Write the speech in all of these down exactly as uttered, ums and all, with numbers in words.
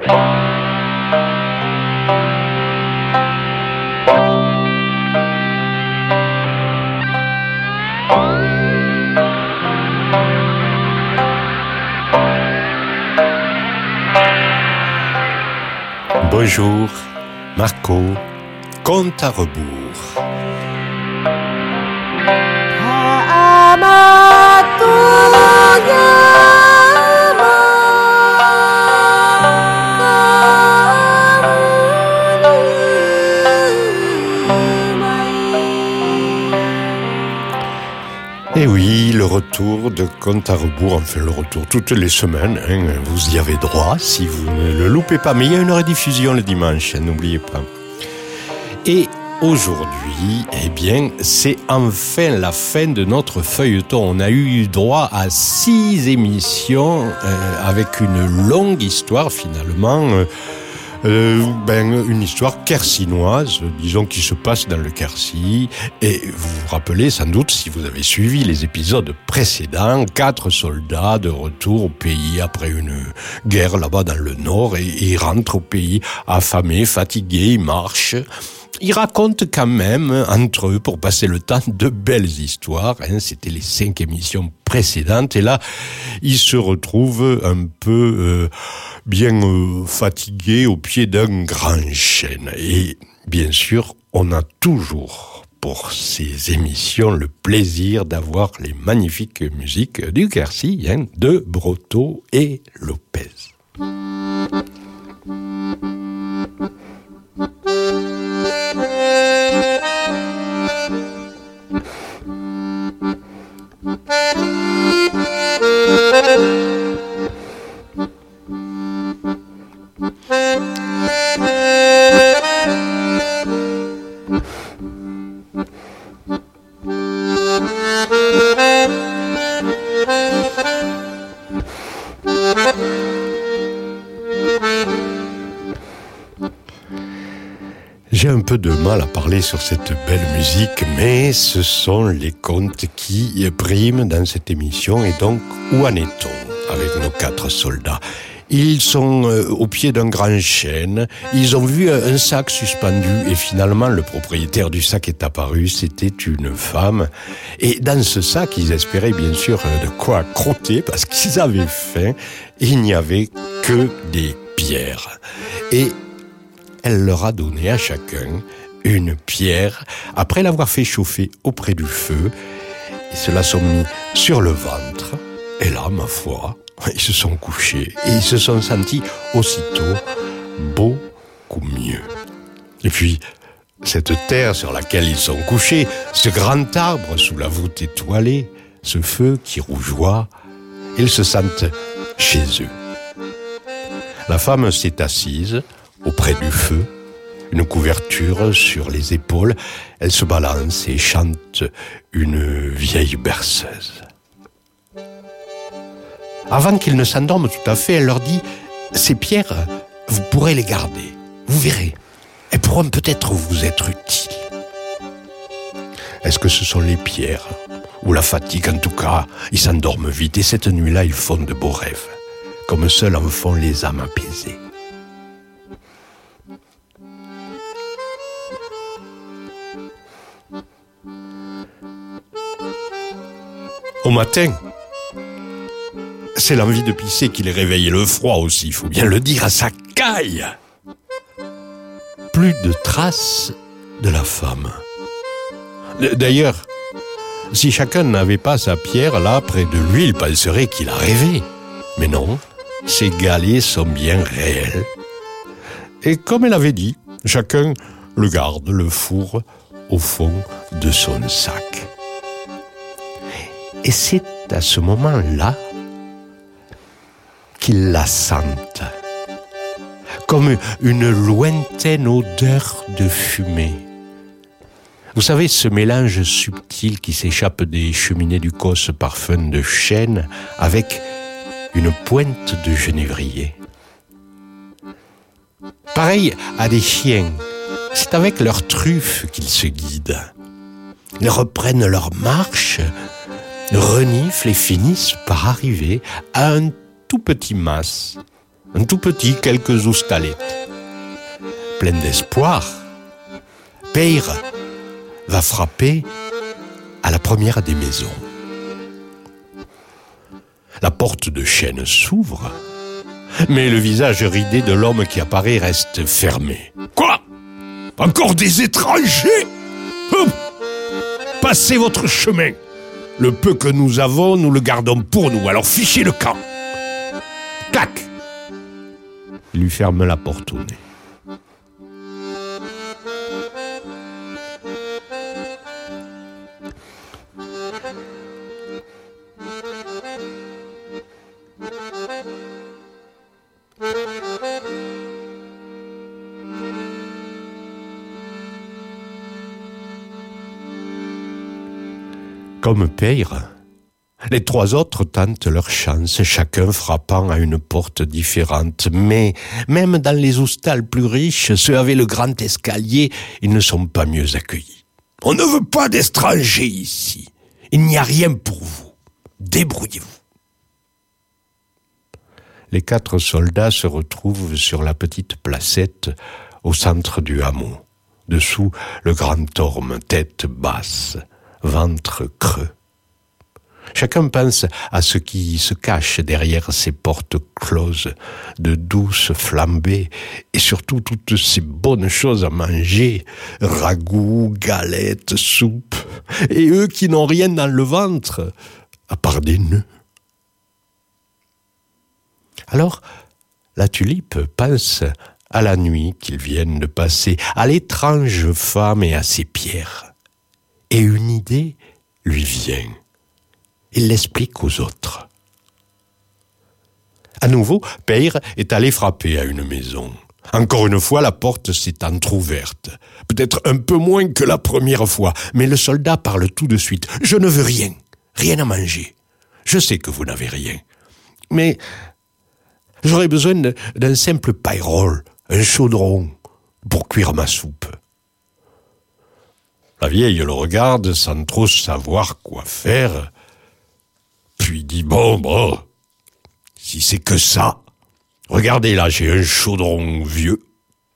Bonjour, Marco, compte à rebours. Et oui, le retour de Compte à rebours, enfin le retour toutes les semaines, hein, vous y avez droit si vous ne le loupez pas. Mais il y a une rediffusion le dimanche, hein, n'oubliez pas. Et aujourd'hui, eh bien, c'est enfin la fin de notre feuilleton. On a eu droit à six émissions euh, avec une longue histoire finalement. Euh, Euh, ben, une histoire quercinoise, disons, qui se passe dans le Quercy. Et vous vous rappelez sans doute, si vous avez suivi les épisodes précédents, quatre soldats de retour au pays après une guerre là-bas dans le nord, et, et ils rentrent au pays affamés, fatigués, ils marchent. Ils racontent quand même, entre eux, pour passer le temps, de belles histoires. Hein, c'était les cinq émissions précédentes. Et là, ils se retrouvent un peu euh, bien euh, fatigués au pied d'un grand chêne. Et bien sûr, on a toujours, pour ces émissions, le plaisir d'avoir les magnifiques musiques du Quercy, hein, de Brotteaux et Lopez. J'ai un peu de mal à parler sur cette belle musique, mais ce sont les contes qui priment dans cette émission. Et donc, où en est-on avec nos quatre soldats ? Ils sont euh, au pied d'un grand chêne, ils ont vu un sac suspendu et finalement le propriétaire du sac est apparu, c'était une femme. Et dans ce sac, ils espéraient bien sûr de quoi crotter parce qu'ils avaient faim. Il n'y avait que des pierres. Et elle leur a donné à chacun une pierre après l'avoir fait chauffer auprès du feu. Ils se la sont mis sur le ventre. Et là, ma foi, ils se sont couchés et ils se sont sentis aussitôt beaucoup mieux. Et puis, cette terre sur laquelle ils sont couchés, ce grand arbre sous la voûte étoilée, ce feu qui rougeoie, ils se sentent chez eux. La femme s'est assise auprès du feu, une couverture sur les épaules, elle se balance et chante une vieille berceuse. Avant qu'ils ne s'endorment tout à fait, elle leur dit « Ces pierres, vous pourrez les garder, vous verrez, elles pourront peut-être vous être utiles. » Est-ce que ce sont les pierres ou la fatigue? En tout cas, ils s'endorment vite et cette nuit-là, ils font de beaux rêves, comme seuls en font les âmes apaisées. Au matin, c'est l'envie de pisser qui les réveille et le froid aussi, il faut bien le dire, ça caille. Plus de traces de la femme. D'ailleurs, si chacun n'avait pas sa pierre là près de lui, il penserait qu'il a rêvé. Mais non, ces galets sont bien réels. Et comme elle avait dit, chacun le garde, le fourre au fond de son sac. Et c'est à ce moment-là qu'ils la sentent, comme une lointaine odeur de fumée. Vous savez, ce mélange subtil qui s'échappe des cheminées du Causse, parfum de chêne, avec une pointe de genévrier. Pareil à des chiens, c'est avec leurs truffes qu'ils se guident. Ils reprennent leur marche, reniflent et finissent par arriver à un tout petit mas un tout petit, quelques oustalettes. Plein d'espoir, Peyre va frapper à la première des maisons. La porte de chêne s'ouvre, mais le visage ridé de l'homme qui apparaît reste fermé. Quoi ? Encore des étrangers ? Hum ! Passez votre chemin. Le peu que nous avons, nous le gardons pour nous, alors fichez le camp. Clac ! Il lui ferme la porte au nez. Comme Peyre, les trois autres tentent leur chance, chacun frappant à une porte différente. Mais même dans les houstales plus riches, ceux avec le grand escalier, ils ne sont pas mieux accueillis. On ne veut pas d'étrangers ici. Il n'y a rien pour vous. Débrouillez-vous. Les quatre soldats se retrouvent sur la petite placette au centre du hameau. Dessous, le grand orme, tête basse, ventre creux. Chacun pense à ce qui se cache derrière ces portes closes, de douces flambées et surtout toutes ces bonnes choses à manger, ragoûts, galettes, soupes, et eux qui n'ont rien dans le ventre, à part des nœuds. Alors, la tulipe pense à la nuit qu'ils viennent de passer, à l'étrange femme et à ses pierres. Et une idée lui vient. Il l'explique aux autres. À nouveau, Peyre est allé frapper à une maison. Encore une fois, la porte s'est entr'ouverte. Peut-être un peu moins que la première fois, mais le soldat parle tout de suite. « Je ne veux rien, rien à manger. Je sais que vous n'avez rien. Mais j'aurais besoin d'un simple paille-roll, un chaudron, pour cuire ma soupe. » La vieille le regarde sans trop savoir quoi faire, puis dit « Bon, bon, si c'est que ça, regardez là, j'ai un chaudron vieux, prenez-le. »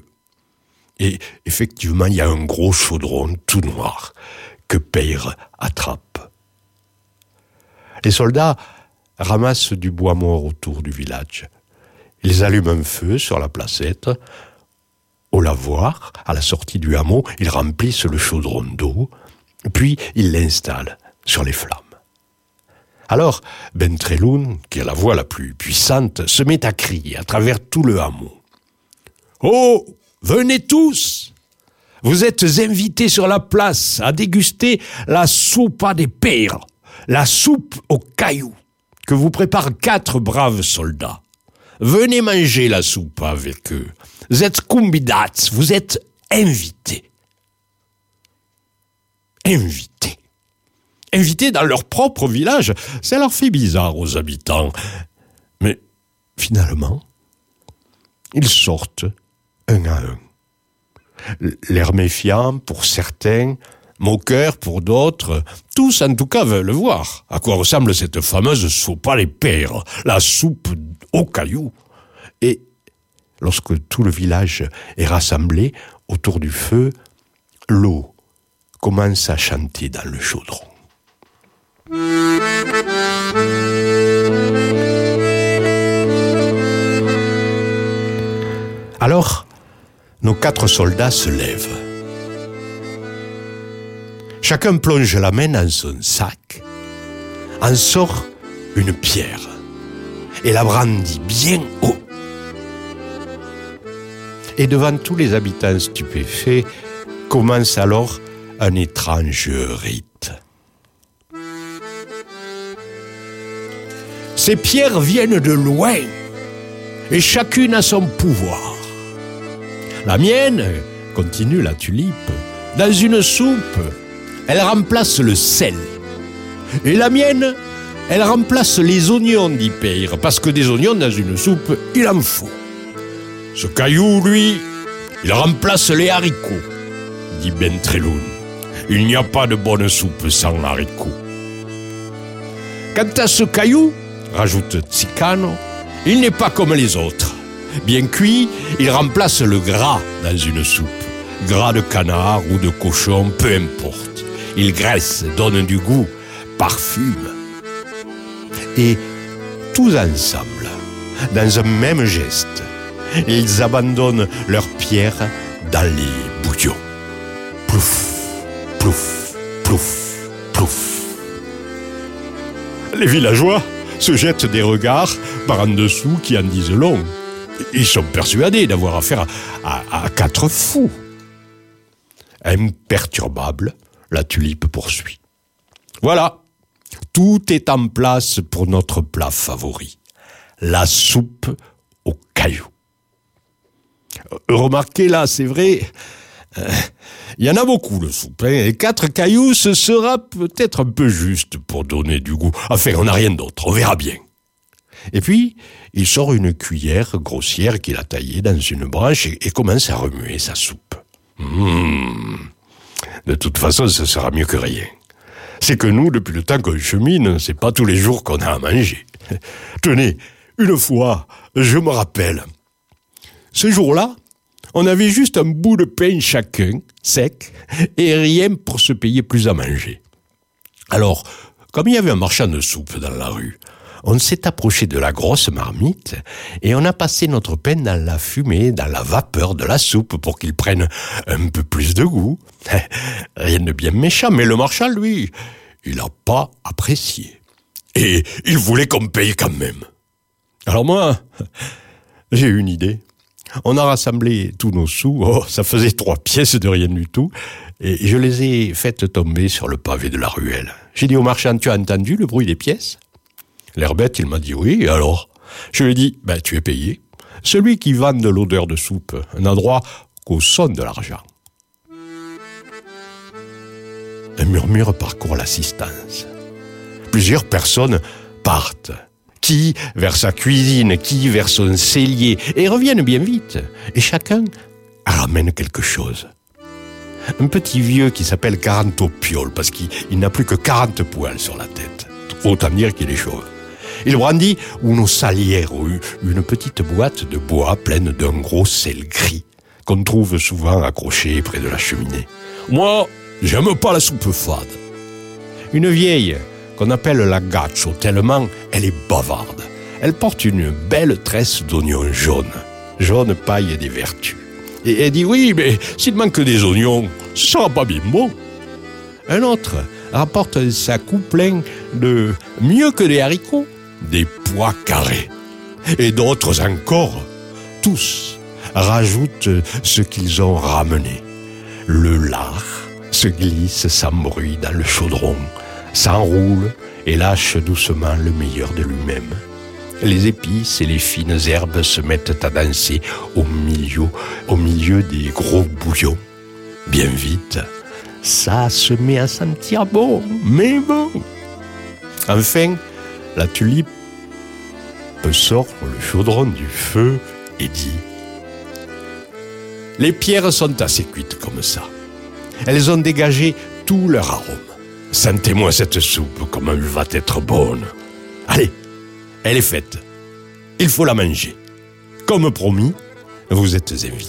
Et effectivement, il y a un gros chaudron tout noir que Peyre attrape. Les soldats ramassent du bois mort autour du village. Ils allument un feu sur la placette. Au lavoir, à la sortie du hameau, ils remplissent le chaudron d'eau, puis ils l'installent sur les flammes. Alors, Bentrelloun, qui a la voix la plus puissante, se met à crier à travers tout le hameau. « Oh, venez tous! Vous êtes invités sur la place à déguster la soupa des Peyres, la soupe aux cailloux, que vous préparent quatre braves soldats. Venez manger la soupe avec eux. Vous êtes convidats, vous êtes invités. » Invités. Invités dans leur propre village, ça leur fait bizarre aux habitants. Mais finalement, ils sortent un à un. L'air méfiant pour certains, moqueur pour d'autres, tous en tout cas veulent voir à quoi ressemble cette fameuse soupe à les Peyres, la soupe aux cailloux. Et lorsque tout le village est rassemblé autour du feu, l'eau commence à chanter dans le chaudron. Alors, nos quatre soldats se lèvent. Chacun plonge la main dans son sac, en sort une pierre et la brandit bien haut. Et devant tous les habitants stupéfaits, commence alors un étrange rite. Ces pierres viennent de loin, et chacune a son pouvoir. La mienne, continue la tulipe, dans une soupe, elle remplace le sel. Et la mienne, elle remplace les oignons, dit Peyre, parce que des oignons dans une soupe, il en faut. Ce caillou, lui, il remplace les haricots, dit Bentrelloun. Il n'y a pas de bonne soupe sans haricots. Quant à ce caillou, rajoute Tsicano, Il n'est pas comme les autres. Bien cuit, il remplace le gras dans une soupe. Gras de canard ou de cochon, peu importe. Il graisse, donne du goût, parfume. Et tous ensemble, dans un même geste, ils abandonnent leurs pierres dans les bouillons. Plouf, plouf, plouf, plouf. Les villageois se jettent des regards par en dessous qui en disent long. Ils sont persuadés d'avoir affaire à, à, à quatre fous. Imperturbable, la tulipe poursuit. Voilà, tout est en place pour notre plat favori, la soupe aux cailloux. Remarquez là, c'est vrai, il euh, y en a beaucoup de soupe, hein, et quatre cailloux, ce sera peut-être un peu juste pour donner du goût. Enfin, on n'a rien d'autre, on verra bien. Et puis, il sort une cuillère grossière qu'il a taillée dans une branche et, et commence à remuer sa soupe. Mmh. De toute façon, ce sera mieux que rien. C'est que nous, depuis le temps qu'on chemine, c'est pas tous les jours qu'on a à manger. Tenez, une fois, je me rappelle, ce jour-là, on avait juste un bout de pain chacun, sec, et rien pour se payer plus à manger. Alors, comme il y avait un marchand de soupe dans la rue, on s'est approché de la grosse marmite et on a passé notre pain dans la fumée, dans la vapeur de la soupe pour qu'il prenne un peu plus de goût. Rien de bien méchant, mais le marchand, lui, il n'a pas apprécié. Et il voulait qu'on paye quand même. Alors moi, j'ai eu une idée. On a rassemblé tous nos sous, oh, ça faisait trois pièces de rien du tout, et je les ai faites tomber sur le pavé de la ruelle. J'ai dit au marchand, tu as entendu le bruit des pièces ? L'air bête, il m'a dit oui, et alors ? Je lui ai dit, ben tu es payé. Celui qui vend de l'odeur de soupe n'a droit qu'au son de l'argent. Un murmure parcourt l'assistance. Plusieurs personnes partent. Qui vers sa cuisine, qui vers son cellier, et reviennent bien vite. Et chacun ramène quelque chose. Un petit vieux qui s'appelle Quarante-Piole, parce qu'il il n'a plus que quarante poils sur la tête. Autant dire qu'il est chauve. Il brandit une salière ou une petite boîte de bois pleine d'un gros sel gris qu'on trouve souvent accroché près de la cheminée. Moi, j'aime pas la soupe fade. Une vieille qu'on appelle la gaccio, tellement elle est bavarde. Elle porte une belle tresse d'oignons jaunes, jaune paille des vertus. Et elle dit, oui, mais s'il manque des oignons, ce sera pas bien bon. Un autre rapporte un sac plein de mieux que des haricots, des pois carrés. Et d'autres encore, tous, rajoutent ce qu'ils ont ramené. Le lard se glisse sans bruit dans le chaudron, s'enroule et lâche doucement le meilleur de lui-même. Les épices et les fines herbes se mettent à danser au milieu, au milieu des gros bouillons. Bien vite, ça se met à sentir bon, mais bon. Enfin, la tulipe sort le chaudron du feu et dit « Les pierres sont assez cuites comme ça. Elles ont dégagé tout leur arôme. Sentez-moi cette soupe comme elle va être bonne. Allez, elle est faite. Il faut la manger. Comme promis, vous êtes invités. »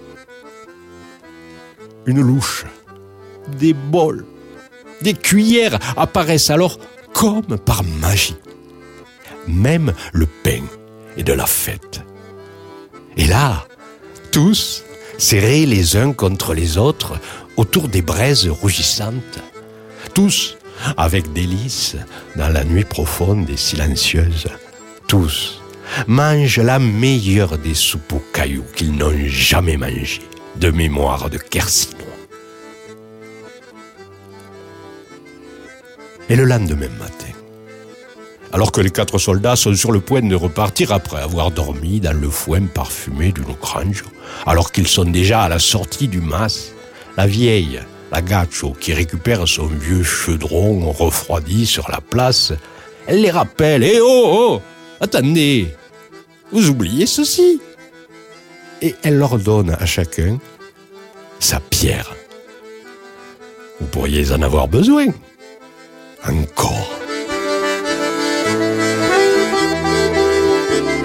Une louche, des bols, des cuillères apparaissent alors comme par magie. Même le pain est de la fête. Et là, tous, serrés les uns contre les autres, autour des braises rougissantes, tous, avec délice, dans la nuit profonde et silencieuse, tous mangent la meilleure des soupes aux cailloux qu'ils n'ont jamais mangées, de mémoire de Quercinois. Et le lendemain matin, alors que les quatre soldats sont sur le point de repartir après avoir dormi dans le foin parfumé d'une grange, alors qu'ils sont déjà à la sortie du mas, la vieille, la gaccio, qui récupère son vieux chaudron refroidi sur la place, elle les rappelle. « Eh oh, oh, attendez, vous oubliez ceci !» Et elle leur donne à chacun sa pierre. Vous pourriez en avoir besoin. Encore.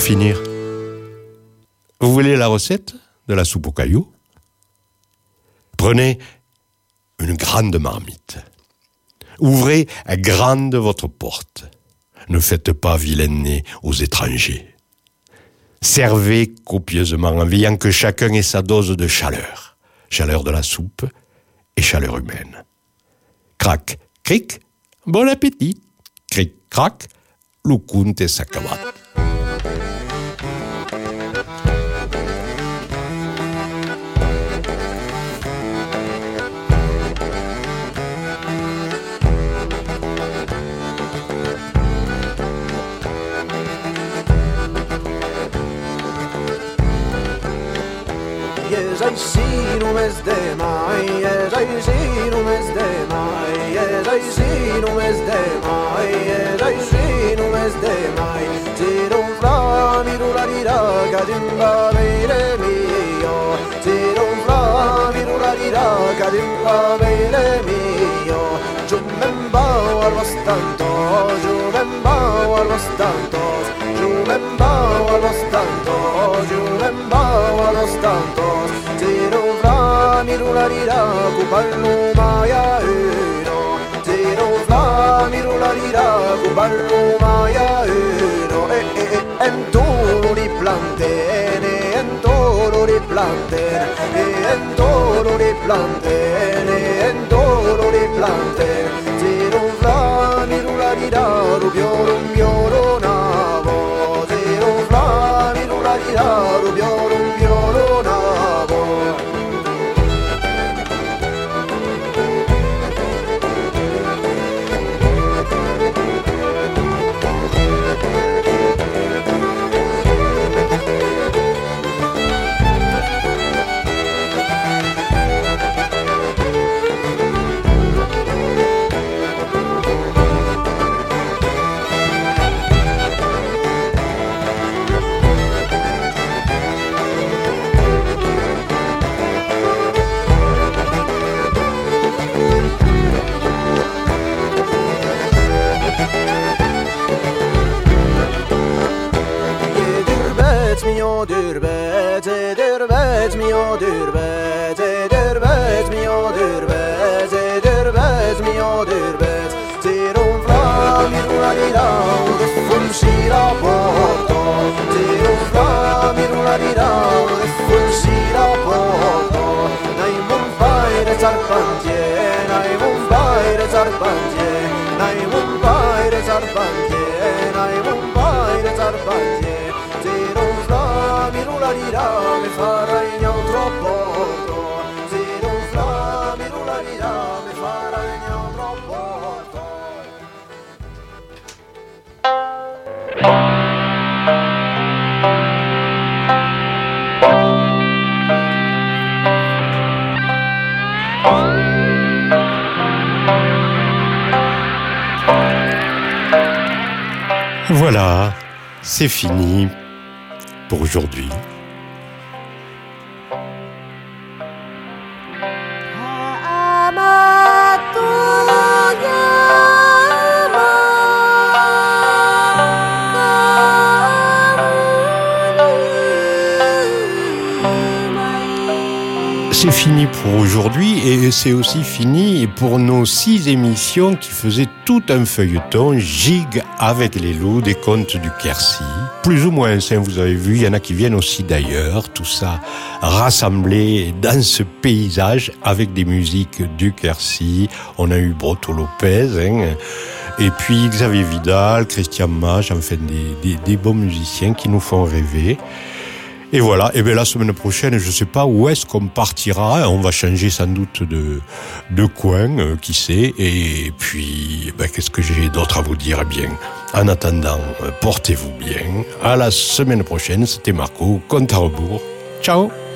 finir, vous voulez la recette de la soupe aux cailloux? Prenez une grande marmite. Ouvrez grande votre porte. Ne faites pas vilain nez aux étrangers. Servez copieusement en veillant que chacun ait sa dose de chaleur. Chaleur de la soupe et chaleur humaine. Crac, cric, bon appétit. Cric, crac, lucunt et s'acabat. Yes, I see no mes de mai, yes, I see no mes de mai, yes, I see no mes de mai, yes, I see no mes de mai. Ti non fra mi rula di raga dimba bene mio, ti non fra mi rula di raga dimba bene mio. Giù membao allo stanto, giù membao allo stanto, giù membao allo stanto, giù membao allo stanto. Ti non fra mi rula di raga cuballo mai a uno, ti non fra mi rula di raga cuballo mai a uno. E e e en toro di plantene, en toro di plantene, e en toro di plantene, en toro di plantene. Ti non fra mi rula di raga rubioro un bioro navo, ti non fra mi rula di raga rubioro un bioro navo. Mio dürbet, dürbet mio dürbet, dürbet mio dürbet, dürbet mio dürbet. Ti non fra mi rula di rao, che funsi la porto. Ti non fra mi rula di rao, che funsi la porto. Nai mon paire zarpantie, nai mon paire zarpantie, nai mon paire zarpantie, nai mon paire zarpantie. Mi rula di ra, mi farai gnau troppo. Se non fa, mi rula di ra, mi farai gnau troppo. Voilà, c'est fini pour aujourd'hui. C'est fini pour aujourd'hui et c'est aussi fini pour nos six émissions qui faisaient tout un feuilleton gigue avec les loups des contes du Quercy. Plus ou moins, hein, vous avez vu, il y en a qui viennent aussi d'ailleurs, tout ça rassemblé dans ce paysage avec des musiques du Quercy. On a eu Broto Lopez, hein, et puis Xavier Vidal, Christian Mage, enfin des, des, des bons musiciens qui nous font rêver. Et voilà, et bien la semaine prochaine, je sais pas où est-ce qu'on partira, on va changer sans doute de, de coin, euh, qui sait, et puis, ben, qu'est-ce que j'ai d'autre à vous dire? Eh bien, en attendant, portez-vous bien, à la semaine prochaine, c'était Marco, compte à rebours, ciao!